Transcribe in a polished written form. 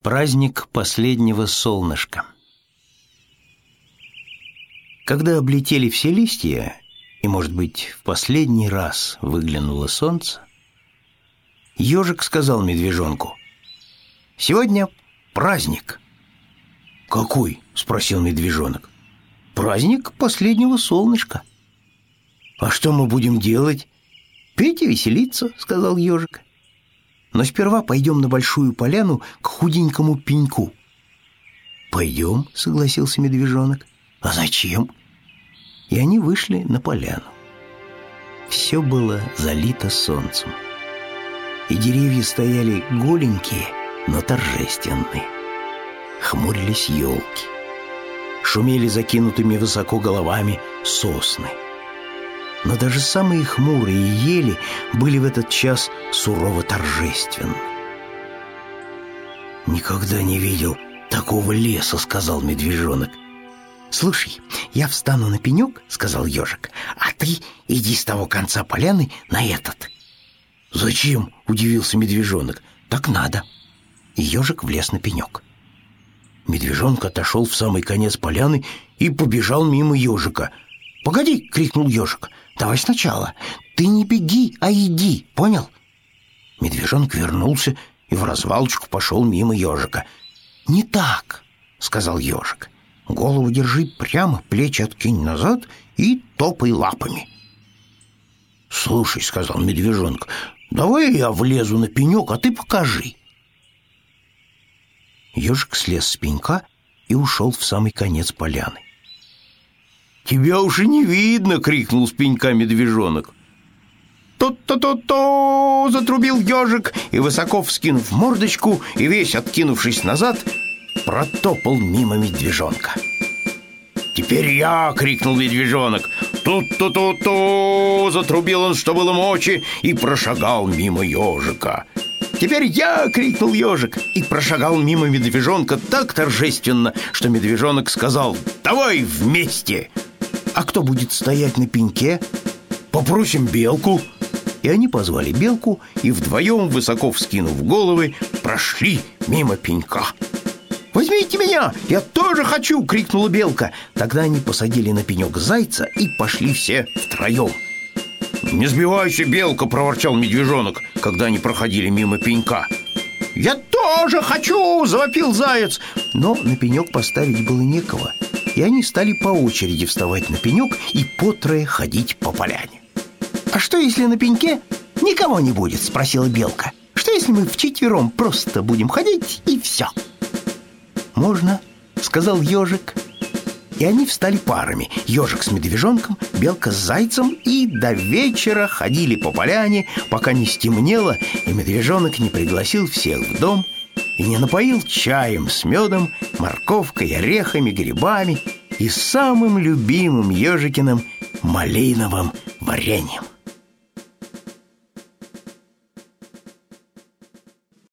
Праздник последнего солнышка. Когда облетели все листья, и, может быть, в последний раз выглянуло солнце, ежик сказал медвежонку: «Сегодня праздник». «Какой?» — спросил медвежонок. «Праздник последнего солнышка». «А что мы будем делать?» «Петь и веселиться», — сказал ежик. «Но сперва пойдем на большую поляну к худенькому пеньку». «Пойдем», — согласился медвежонок. «А зачем?» И они вышли на поляну. Все было залито солнцем, и деревья стояли голенькие, но торжественные. Хмурились елки, шумели закинутыми высоко головами сосны. Но даже самые хмурые ели были в этот час сурово торжественны. «Никогда не видел такого леса», — сказал медвежонок. «Слушай, я встану на пенек», — сказал ежик, «а ты иди с того конца поляны на этот». «Зачем?» — удивился медвежонок. «Так надо». И ежик влез на пенек. Медвежонок отошел в самый конец поляны и побежал мимо ежика. «Погоди!» — крикнул ежик. «Давай сначала. Ты не беги, а иди, понял?» Медвежонок вернулся и в развалочку пошел мимо ежика. «Не так!» — сказал ежик. «Голову держи прямо, плечи откинь назад и топай лапами». «Слушай», — сказал медвежонок, — «давай я влезу на пенек, а ты покажи». Ежик слез с пенька и ушел в самый конец поляны. «Тебя уже не видно!» — крикнул с пенька медвежонок. «То-то-то-то!» — затрубил ежик и, высоко вскинув мордочку и весь откинувшись назад, протопал мимо медвежонка. «Теперь я!» — крикнул медвежонок. «Тут-то-то-то!» — затрубил он, что было мочи, и прошагал мимо ежика. «Теперь я!» — крикнул ежик и прошагал мимо медвежонка так торжественно, что медвежонок сказал: «Давай вместе!» «А кто будет стоять на пеньке?» «Попросим белку». И они позвали белку, и вдвоем, высоко вскинув головы, прошли мимо пенька. «Возьмите меня! Я тоже хочу!» — крикнула белка. Тогда они посадили на пенек зайца и пошли все втроем. «Не сбивайся, белка!» — проворчал медвежонок, когда они проходили мимо пенька. «Я тоже хочу!» — завопил заяц. Но на пенек поставить было некого, и они стали по очереди вставать на пенек и по трое ходить по поляне. «А что, если на пеньке никого не будет?» — спросила белка. «Что, если мы вчетвером просто будем ходить, и все?» «Можно», — сказал ежик. И они встали парами. Ежик с медвежонком, белка с зайцем, и до вечера ходили по поляне, пока не стемнело, и медвежонок не пригласил всех в дом и не напоил чаем с медом, морковкой, орехами, грибами и самым любимым ежикиным малиновым вареньем.